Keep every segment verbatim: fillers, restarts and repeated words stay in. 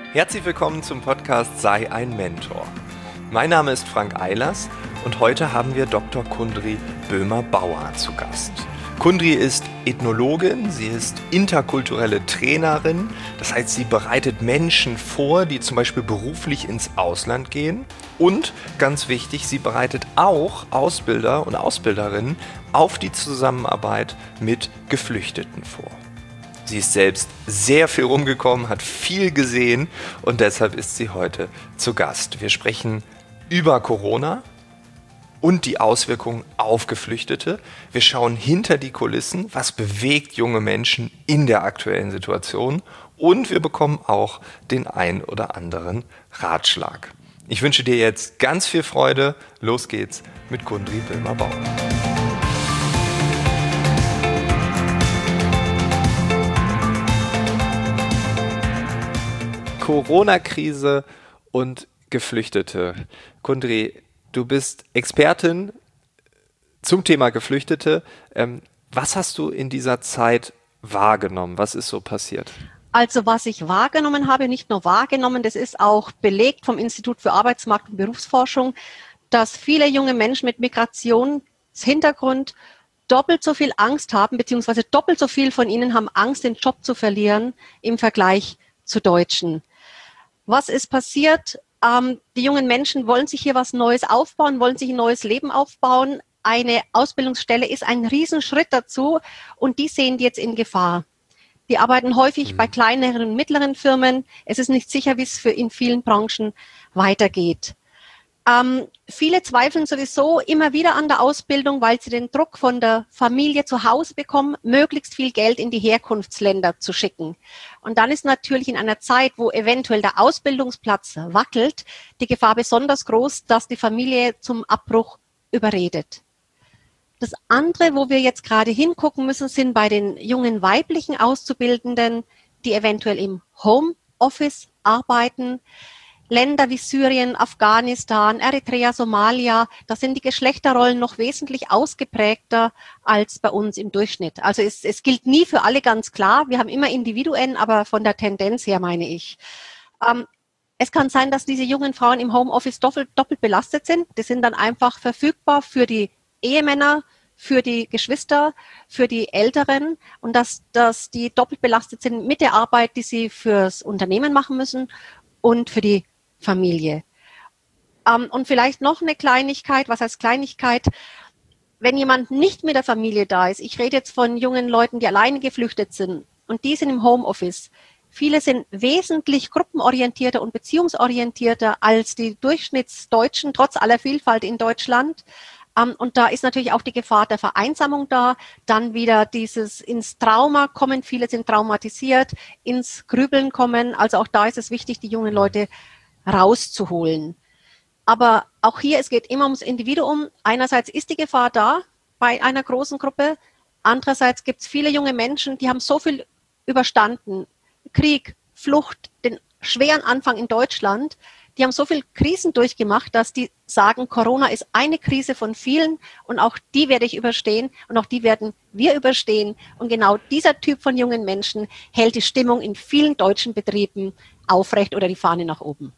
Herzlich willkommen zum Podcast Sei ein Mentor. Mein Name ist Frank Eilers und heute haben wir Doktor Kundry Böhmer-Bauer zu Gast. Kundry ist Ethnologin, sie ist interkulturelle Trainerin, das heißt, sie bereitet Menschen vor, die zum Beispiel beruflich ins Ausland gehen. Und ganz wichtig, sie bereitet auch Ausbilder und Ausbilderinnen auf die Zusammenarbeit mit Geflüchteten vor. Sie ist selbst sehr viel rumgekommen, hat viel gesehen und deshalb ist sie heute zu Gast. Wir sprechen über Corona und die Auswirkungen auf Geflüchtete. Wir schauen hinter die Kulissen, was bewegt junge Menschen in der aktuellen Situation und wir bekommen auch den ein oder anderen Ratschlag. Ich wünsche dir jetzt ganz viel Freude. Los geht's mit Kundry Böhmer-Bauer. Corona-Krise und Geflüchtete. Kundry, du bist Expertin zum Thema Geflüchtete. Ähm, was hast du in dieser Zeit wahrgenommen? Was ist so passiert? Also was ich wahrgenommen habe, nicht nur wahrgenommen, das ist auch belegt vom Institut für Arbeitsmarkt und Berufsforschung, dass viele junge Menschen mit Migrationshintergrund doppelt so viel Angst haben, beziehungsweise doppelt so viel von ihnen haben Angst, den Job zu verlieren im Vergleich zu Deutschen. Was ist passiert? Ähm, die jungen Menschen wollen sich hier was Neues aufbauen, wollen sich ein neues Leben aufbauen. Eine Ausbildungsstelle ist ein Riesenschritt dazu und die sehen die jetzt in Gefahr. Die arbeiten häufig mhm. bei kleineren und mittleren Firmen. Es ist nicht sicher, wie es für in vielen Branchen weitergeht. Ähm, viele zweifeln sowieso immer wieder an der Ausbildung, weil sie den Druck von der Familie zu Hause bekommen, möglichst viel Geld in die Herkunftsländer zu schicken. Und dann ist natürlich in einer Zeit, wo eventuell der Ausbildungsplatz wackelt, die Gefahr besonders groß, dass die Familie zum Abbruch überredet. Das andere, wo wir jetzt gerade hingucken müssen, sind bei den jungen weiblichen Auszubildenden, die eventuell im Homeoffice arbeiten. Länder wie Syrien, Afghanistan, Eritrea, Somalia, da sind die Geschlechterrollen noch wesentlich ausgeprägter als bei uns im Durchschnitt. Also es, es gilt nie für alle ganz klar. Wir haben immer Individuen, aber von der Tendenz her meine ich. Ähm, es kann sein, dass diese jungen Frauen im Homeoffice doppelt, doppelt belastet sind. Die sind dann einfach verfügbar für die Ehemänner, für die Geschwister, für die Älteren und dass, dass die doppelt belastet sind mit der Arbeit, die sie fürs Unternehmen machen müssen und für die Familie. Ähm, und vielleicht noch eine Kleinigkeit, was heißt Kleinigkeit? Wenn jemand nicht mit der Familie da ist, ich rede jetzt von jungen Leuten, die alleine geflüchtet sind und die sind im Homeoffice. Viele sind wesentlich gruppenorientierter und beziehungsorientierter als die Durchschnittsdeutschen, trotz aller Vielfalt in Deutschland. Um, und da ist natürlich auch die Gefahr der Vereinsamung da, dann wieder dieses ins Trauma kommen, viele sind traumatisiert, ins Grübeln kommen. Also auch da ist es wichtig, die jungen Leute rauszuholen. Aber auch hier, es geht immer ums Individuum. Einerseits ist die Gefahr da bei einer großen Gruppe. Andererseits gibt es viele junge Menschen, die haben so viel überstanden. Krieg, Flucht, den schweren Anfang in Deutschland. Die haben so viele Krisen durchgemacht, dass die sagen, Corona ist eine Krise von vielen und auch die werde ich überstehen und auch die werden wir überstehen. Und genau dieser Typ von jungen Menschen hält die Stimmung in vielen deutschen Betrieben aufrecht oder die Fahne nach oben.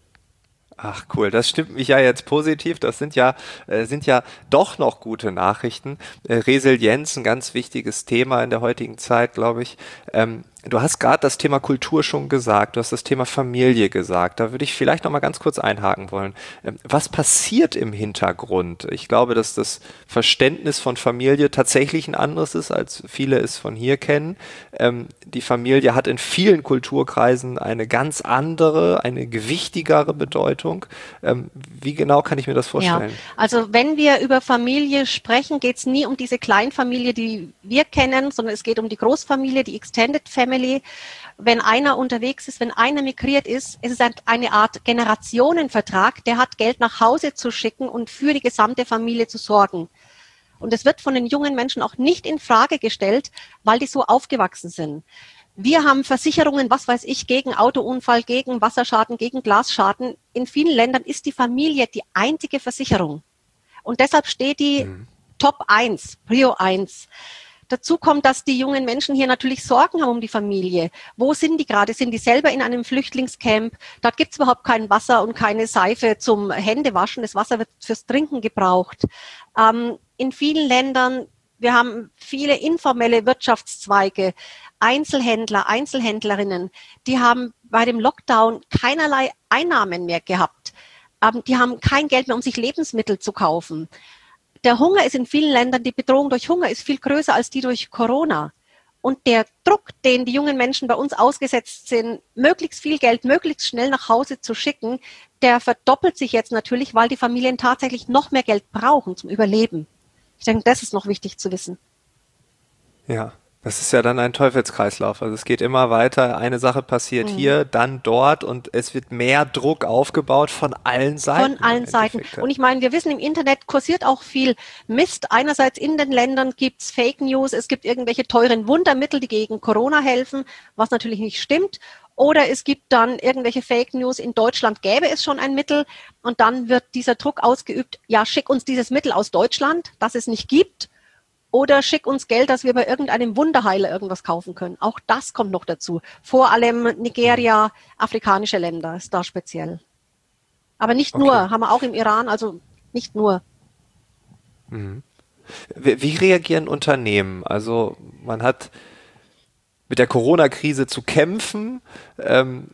Ach cool, das stimmt mich ja jetzt positiv. Das sind ja äh, sind ja doch noch gute Nachrichten. Äh, Resilienz, ein ganz wichtiges Thema in der heutigen Zeit, glaube ich. Ähm, du hast gerade das Thema Kultur schon gesagt, du hast das Thema Familie gesagt. Da würde ich vielleicht noch mal ganz kurz einhaken wollen. Ähm, was passiert im Hintergrund? Ich glaube, dass das Verständnis von Familie tatsächlich ein anderes ist, als viele es von hier kennen. Ähm, die Familie hat in vielen Kulturkreisen eine ganz andere, eine gewichtigere Bedeutung. Ähm, wie genau kann ich mir das vorstellen? Ja, also wenn wir über Familie sprechen, geht es nie um diese Kleinfamilie, die wir kennen, sondern es geht um die Großfamilie, die Extended Family. Wenn einer unterwegs ist, wenn einer migriert ist, ist es eine Art Generationenvertrag, der hat Geld nach Hause zu schicken und für die gesamte Familie zu sorgen. Und es wird von den jungen Menschen auch nicht in Frage gestellt, weil die so aufgewachsen sind. Wir haben Versicherungen, was weiß ich, gegen Autounfall, gegen Wasserschaden, gegen Glasschaden. In vielen Ländern ist die Familie die einzige Versicherung. Und deshalb steht die mhm. Top eins, Prio eins. Dazu kommt, dass die jungen Menschen hier natürlich Sorgen haben um die Familie. Wo sind die gerade? Sind die selber in einem Flüchtlingscamp? Dort gibt es überhaupt kein Wasser und keine Seife zum Händewaschen. Das Wasser wird fürs Trinken gebraucht. Ähm, in vielen Ländern, wir haben viele informelle Wirtschaftszweige, Einzelhändler, Einzelhändlerinnen, die haben bei dem Lockdown keinerlei Einnahmen mehr gehabt. Ähm, die haben kein Geld mehr, um sich Lebensmittel zu kaufen. Der Hunger ist in vielen Ländern, die Bedrohung durch Hunger ist viel größer als die durch Corona. Und der Druck, den die jungen Menschen bei uns ausgesetzt sind, möglichst viel Geld, möglichst schnell nach Hause zu schicken, der verdoppelt sich jetzt natürlich, weil die Familien tatsächlich noch mehr Geld brauchen zum Überleben. Ich denke, das ist noch wichtig zu wissen. Ja. Das ist ja dann ein Teufelskreislauf. Also es geht immer weiter. Eine Sache passiert mhm. hier, dann dort und es wird mehr Druck aufgebaut von allen Seiten. Von allen Seiten. Und ich meine, wir wissen, im Internet kursiert auch viel Mist. Einerseits in den Ländern gibt's Fake News, es gibt irgendwelche teuren Wundermittel, die gegen Corona helfen, was natürlich nicht stimmt. Oder es gibt dann irgendwelche Fake News, in Deutschland gäbe es schon ein Mittel und dann wird dieser Druck ausgeübt, ja, schick uns dieses Mittel aus Deutschland, das es nicht gibt. Oder schick uns Geld, dass wir bei irgendeinem Wunderheiler irgendwas kaufen können. Auch das kommt noch dazu. Vor allem Nigeria, afrikanische Länder ist da speziell. Aber nicht okay. nur, haben wir auch im Iran, also nicht nur. Mhm. Wie, wie reagieren Unternehmen? Also man hat mit der Corona-Krise zu kämpfen. Ähm,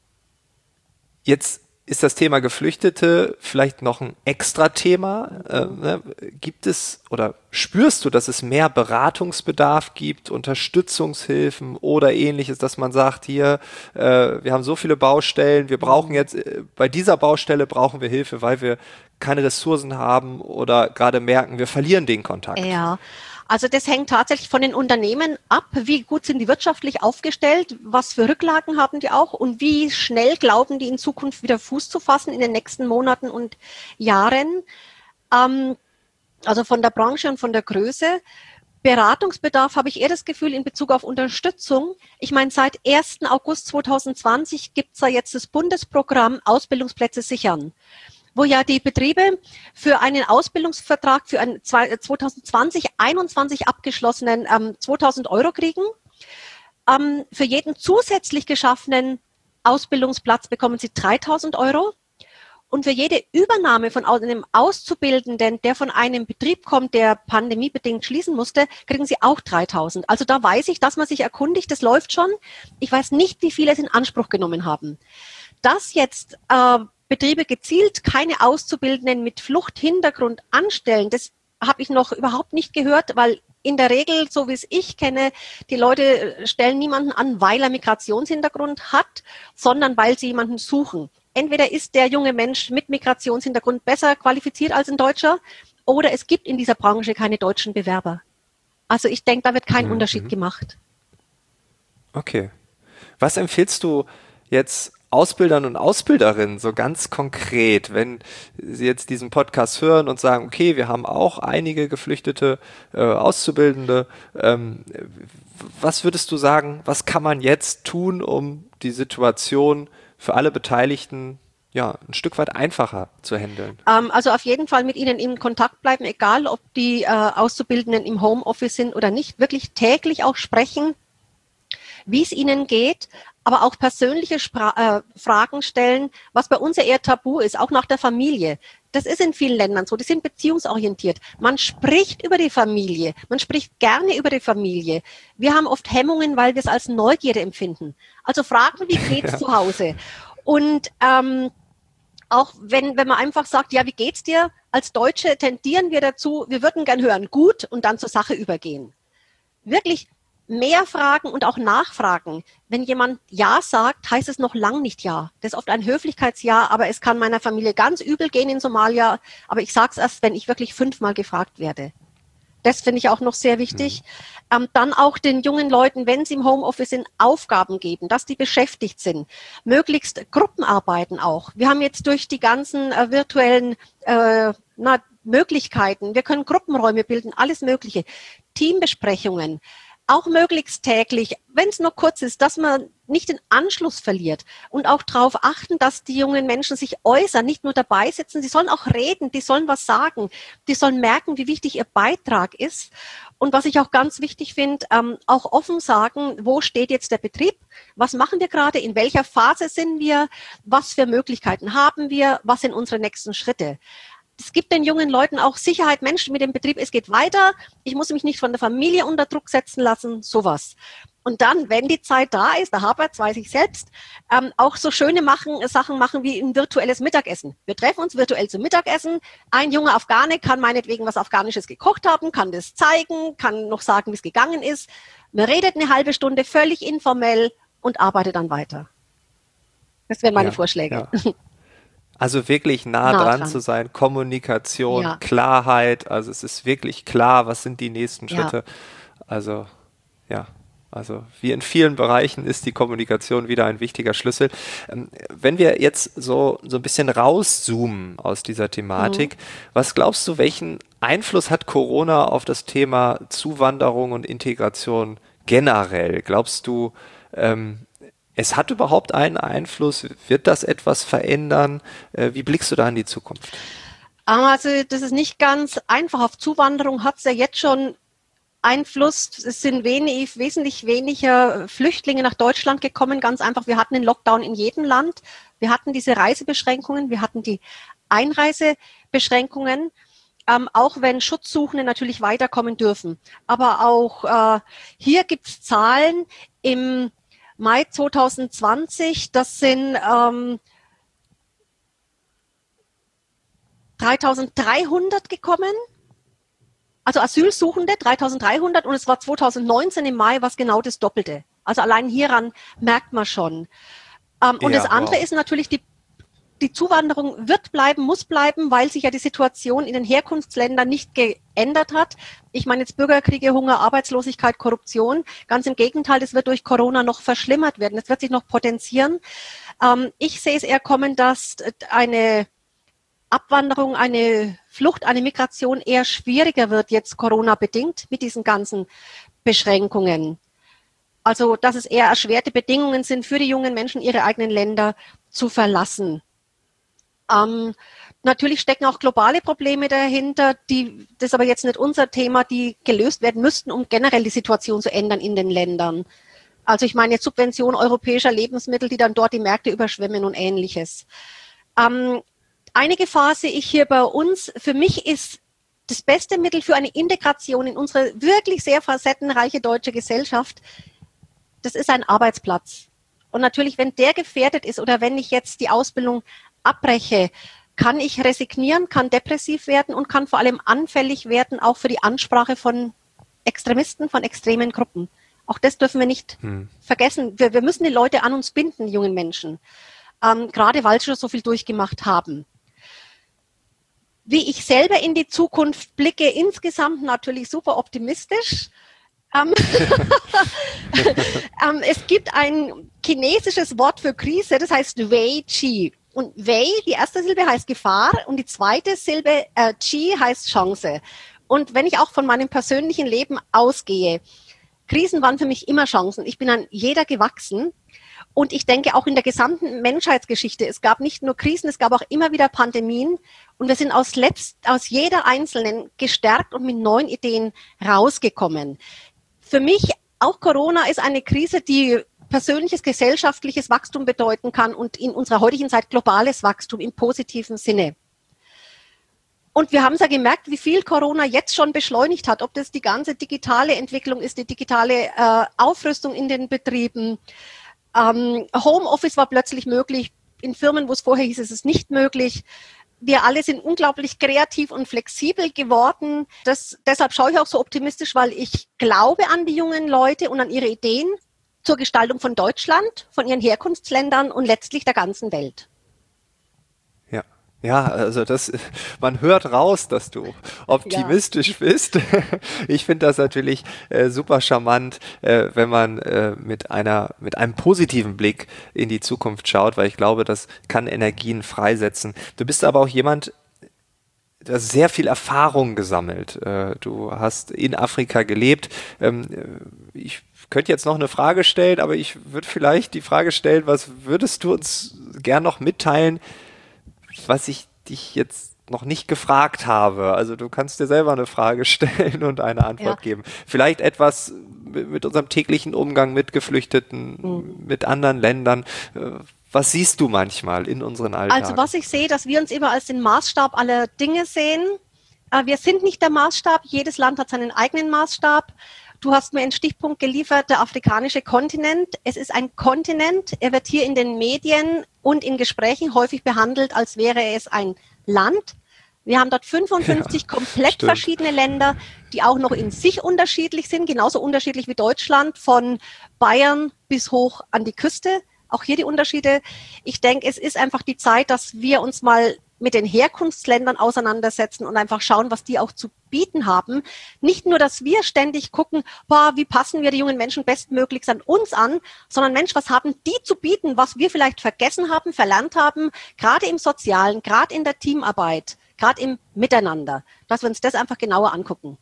jetzt ist das Thema Geflüchtete vielleicht noch ein extra Thema? Äh, ne? Gibt es oder spürst du, dass es mehr Beratungsbedarf gibt, Unterstützungshilfen oder ähnliches, dass man sagt, hier, äh, wir haben so viele Baustellen, wir brauchen jetzt, äh, bei dieser Baustelle brauchen wir Hilfe, weil wir keine Ressourcen haben oder gerade merken, wir verlieren den Kontakt? Ja. Also das hängt tatsächlich von den Unternehmen ab, wie gut sind die wirtschaftlich aufgestellt, was für Rücklagen haben die auch und wie schnell glauben die in Zukunft wieder Fuß zu fassen in den nächsten Monaten und Jahren. Ähm, also von der Branche und von der Größe. Beratungsbedarf habe ich eher das Gefühl in Bezug auf Unterstützung. Ich meine, seit ersten August zweitausendzwanzig gibt es da jetzt das Bundesprogramm Ausbildungsplätze sichern, wo ja die Betriebe für einen Ausbildungsvertrag für einen zweitausendzwanzig einundzwanzig abgeschlossenen ähm, zweitausend Euro kriegen. Ähm, für jeden zusätzlich geschaffenen Ausbildungsplatz bekommen sie dreitausend Euro. Und für jede Übernahme von einem Auszubildenden, der von einem Betrieb kommt, der pandemiebedingt schließen musste, kriegen sie auch dreitausend. Also da weiß ich, dass man sich erkundigt, das läuft schon. Ich weiß nicht, wie viele es in Anspruch genommen haben. Dass jetzt äh, Betriebe gezielt keine Auszubildenden mit Fluchthintergrund anstellen, das habe ich noch überhaupt nicht gehört, weil in der Regel, so wie es ich kenne, die Leute stellen niemanden an, weil er Migrationshintergrund hat, sondern weil sie jemanden suchen. Entweder ist der junge Mensch mit Migrationshintergrund besser qualifiziert als ein Deutscher oder es gibt in dieser Branche keine deutschen Bewerber. Also ich denke, da wird kein mhm. Unterschied gemacht. Okay. Was empfiehlst du jetzt Ausbildern und Ausbilderinnen so ganz konkret, wenn sie jetzt diesen Podcast hören und sagen, okay, wir haben auch einige geflüchtete äh, Auszubildende. Ähm, was würdest du sagen, was kann man jetzt tun, um die Situation für alle Beteiligten ja ein Stück weit einfacher zu handeln? Ähm, also auf jeden Fall mit ihnen in Kontakt bleiben, egal ob die äh, Auszubildenden im Homeoffice sind oder nicht, wirklich täglich auch sprechen, wie es ihnen geht, aber auch persönliche Spra- äh, Fragen stellen, was bei uns ja eher tabu ist, auch nach der Familie. Das ist in vielen Ländern so, die sind beziehungsorientiert. Man spricht über die Familie, man spricht gerne über die Familie. Wir haben oft Hemmungen, weil wir es als Neugierde empfinden. Also fragen, wie geht's ja. zu Hause? Und ähm, auch wenn, wenn man einfach sagt, ja, wie geht's dir? Als Deutsche tendieren wir dazu, wir würden gern hören, gut, und dann zur Sache übergehen. Wirklich mehr fragen und auch nachfragen. Wenn jemand Ja sagt, heißt es noch lang nicht Ja. Das ist oft ein Höflichkeitsja, aber es kann meiner Familie ganz übel gehen in Somalia. Aber ich sage es erst, wenn ich wirklich fünfmal gefragt werde. Das finde ich auch noch sehr wichtig. Mhm. Ähm, dann auch den jungen Leuten, wenn sie im Homeoffice sind, Aufgaben geben, dass die beschäftigt sind. Möglichst Gruppenarbeiten auch. Wir haben jetzt durch die ganzen äh, virtuellen äh, na, Möglichkeiten, wir können Gruppenräume bilden, alles Mögliche. Teambesprechungen. auch möglichst täglich, wenn es nur kurz ist, dass man nicht den Anschluss verliert und auch darauf achten, dass die jungen Menschen sich äußern, nicht nur dabei sitzen, sie sollen auch reden, die sollen was sagen, die sollen merken, wie wichtig ihr Beitrag ist. Und was ich auch ganz wichtig finde, ähm, auch offen sagen, wo steht jetzt der Betrieb, was machen wir gerade, in welcher Phase sind wir, was für Möglichkeiten haben wir, was sind unsere nächsten Schritte. Es gibt den jungen Leuten auch Sicherheit, Menschen mit dem Betrieb, es geht weiter, ich muss mich nicht von der Familie unter Druck setzen lassen, sowas. Und dann, wenn die Zeit da ist, da hapert es, weiß ich selbst, ähm, auch so schöne machen, Sachen machen wie ein virtuelles Mittagessen. Wir treffen uns virtuell zum Mittagessen. Ein junger Afghane kann meinetwegen was Afghanisches gekocht haben, kann das zeigen, kann noch sagen, wie es gegangen ist. Man redet eine halbe Stunde völlig informell und arbeitet dann weiter. Das wären meine Ja, Vorschläge. ja. Also wirklich nah, Nah dran, dran zu sein, Kommunikation, Ja. Klarheit, also es ist wirklich klar, was sind die nächsten Ja. Schritte. Also ja, also wie in vielen Bereichen ist die Kommunikation wieder ein wichtiger Schlüssel. Ähm, wenn wir jetzt so, so ein bisschen rauszoomen aus dieser Thematik, Mhm. was glaubst du, welchen Einfluss hat Corona auf das Thema Zuwanderung und Integration generell? Glaubst du, ähm, es hat überhaupt einen Einfluss? Wird das etwas verändern? Äh, wie blickst du da in die Zukunft? Also das ist nicht ganz einfach. Auf Zuwanderung hat es ja jetzt schon Einfluss. Es sind wenig, wesentlich weniger Flüchtlinge nach Deutschland gekommen. Ganz einfach, wir hatten den Lockdown in jedem Land. Wir hatten diese Reisebeschränkungen, wir hatten die Einreisebeschränkungen, ähm, auch wenn Schutzsuchende natürlich weiterkommen dürfen. Aber auch äh, hier gibt es Zahlen im Mai zwanzig zwanzig, das sind ähm, dreitausenddreihundert gekommen, also Asylsuchende, dreitausenddreihundert, und es war zwanzig neunzehn im Mai was genau das Doppelte. Also allein hieran merkt man schon. Ähm, und das Ja, andere wow. ist natürlich, die, die Zuwanderung wird bleiben, muss bleiben, weil sich ja die Situation in den Herkunftsländern nicht geändert hat. Ich meine jetzt Bürgerkriege, Hunger, Arbeitslosigkeit, Korruption. Ganz im Gegenteil, das wird durch Corona noch verschlimmert werden. Das wird sich noch potenzieren. Ähm, ich sehe es eher kommen, dass eine Abwanderung, eine Flucht, eine Migration eher schwieriger wird jetzt Corona-bedingt mit diesen ganzen Beschränkungen. Also, dass es eher erschwerte Bedingungen sind für die jungen Menschen, ihre eigenen Länder zu verlassen. Ähm, natürlich stecken auch globale Probleme dahinter, die, das ist aber jetzt nicht unser Thema, die gelöst werden müssten, um generell die Situation zu ändern in den Ländern. Also ich meine jetzt Subvention europäischer Lebensmittel, die dann dort die Märkte überschwemmen und Ähnliches. Ähm, Eine Gefahr sehe ich hier bei uns. Für mich ist das beste Mittel für eine Integration in unsere wirklich sehr facettenreiche deutsche Gesellschaft, das ist ein Arbeitsplatz. Und natürlich, wenn der gefährdet ist oder wenn ich jetzt die Ausbildung abbreche, kann ich resignieren, kann depressiv werden und kann vor allem anfällig werden, auch für die Ansprache von Extremisten, von extremen Gruppen. Auch das dürfen wir nicht hm. vergessen. Wir, wir müssen die Leute an uns binden, die jungen Menschen, ähm, gerade weil sie schon so viel durchgemacht haben. Wie ich selber in die Zukunft blicke, insgesamt natürlich super optimistisch. Ähm, ähm, es gibt ein chinesisches Wort für Krise, das heißt Wei Qi. Und Wei, die erste Silbe heißt Gefahr und die zweite Silbe äh, Qi heißt Chance. Und wenn ich auch von meinem persönlichen Leben ausgehe, Krisen waren für mich immer Chancen. Ich bin an jeder gewachsen. Und ich denke auch in der gesamten Menschheitsgeschichte, es gab nicht nur Krisen, es gab auch immer wieder Pandemien. Und wir sind aus, letzt, aus jeder einzelnen gestärkt und mit neuen Ideen rausgekommen. Für mich, auch Corona ist eine Krise, die persönliches, gesellschaftliches Wachstum bedeuten kann und in unserer heutigen Zeit globales Wachstum im positiven Sinne. Und wir haben es ja gemerkt, wie viel Corona jetzt schon beschleunigt hat, ob das die ganze digitale Entwicklung ist, die digitale äh, Aufrüstung in den Betrieben. Ähm, Homeoffice war plötzlich möglich. In Firmen, wo es vorher hieß, ist es nicht möglich. Wir alle sind unglaublich kreativ und flexibel geworden. Das, deshalb schaue ich auch so optimistisch, weil ich glaube an die jungen Leute und an ihre Ideen zur Gestaltung von Deutschland, von ihren Herkunftsländern und letztlich der ganzen Welt. Ja, ja, also das, man hört raus, dass du optimistisch ja. bist. Ich finde das natürlich äh, super charmant, äh, wenn man äh, mit einer, mit einem positiven Blick in die Zukunft schaut, weil ich glaube, das kann Energien freisetzen. Du bist aber auch jemand, du hast sehr viel Erfahrung gesammelt. Äh, du hast in Afrika gelebt. Ähm, ich könnte jetzt noch eine Frage stellen, aber ich würde vielleicht die Frage stellen, was würdest du uns gern noch mitteilen, was ich dich jetzt noch nicht gefragt habe? Also du kannst dir selber eine Frage stellen und eine Antwort ja. geben. Vielleicht etwas mit, mit unserem täglichen Umgang mit Geflüchteten, mhm. mit anderen Ländern. Was siehst du manchmal in unseren Alltag? Also was ich sehe, dass wir uns immer als den Maßstab aller Dinge sehen. Wir sind nicht der Maßstab. Jedes Land hat seinen eigenen Maßstab. Du hast mir einen Stichpunkt geliefert, der afrikanische Kontinent. Es ist ein Kontinent. Er wird hier in den Medien und in Gesprächen häufig behandelt, als wäre es ein Land. Wir haben dort fünfundfünfzig ja, komplett stimmt. verschiedene Länder, die auch noch in sich unterschiedlich sind, genauso unterschiedlich wie Deutschland, von Bayern bis hoch an die Küste. Auch hier die Unterschiede. Ich denke, es ist einfach die Zeit, dass wir uns mal mit den Herkunftsländern auseinandersetzen und einfach schauen, was die auch zu bieten haben. Nicht nur, dass wir ständig gucken, boah, wie passen wir die jungen Menschen bestmöglichst an uns an, sondern Mensch, was haben die zu bieten, was wir vielleicht vergessen haben, verlernt haben, gerade im Sozialen, gerade in der Teamarbeit, gerade im Miteinander, dass wir uns das einfach genauer angucken.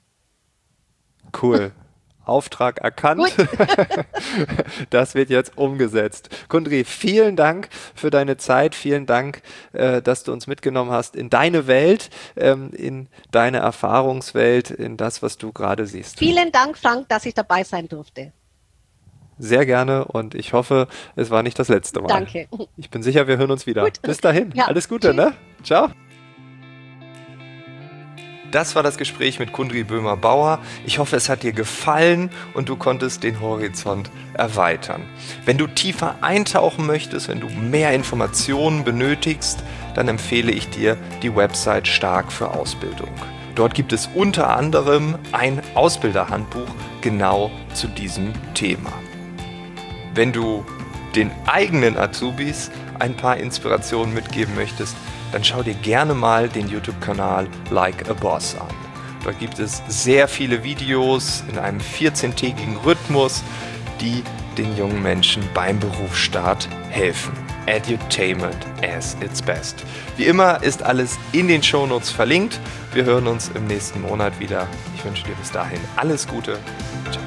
Cool. Auftrag erkannt. Das wird jetzt umgesetzt. Kundry, vielen Dank für deine Zeit. Vielen Dank, äh, dass du uns mitgenommen hast in deine Welt, ähm, in deine Erfahrungswelt, in das, was du gerade siehst. Vielen Dank, Frank, dass ich dabei sein durfte. Sehr gerne und ich hoffe, es war nicht das letzte Mal. Danke. Ich bin sicher, wir hören uns wieder. Gut. Bis dahin. Ja. Alles Gute, Tschüss. Ne? Ciao. Das war das Gespräch mit Kundry Böhmer-Bauer. Ich hoffe, es hat dir gefallen und du konntest den Horizont erweitern. Wenn du tiefer eintauchen möchtest, wenn du mehr Informationen benötigst, dann empfehle ich dir die Website Stark für Ausbildung. Dort gibt es unter anderem ein Ausbilderhandbuch genau zu diesem Thema. Wenn du den eigenen Azubis ein paar Inspirationen mitgeben möchtest, dann schau dir gerne mal den YouTube-Kanal Like a Boss an. Dort gibt es sehr viele Videos in einem vierzehntägigen Rhythmus, die den jungen Menschen beim Berufsstart helfen. Edutainment as its best. Wie immer ist alles in den Shownotes verlinkt. Wir hören uns im nächsten Monat wieder. Ich wünsche dir bis dahin alles Gute. Ciao.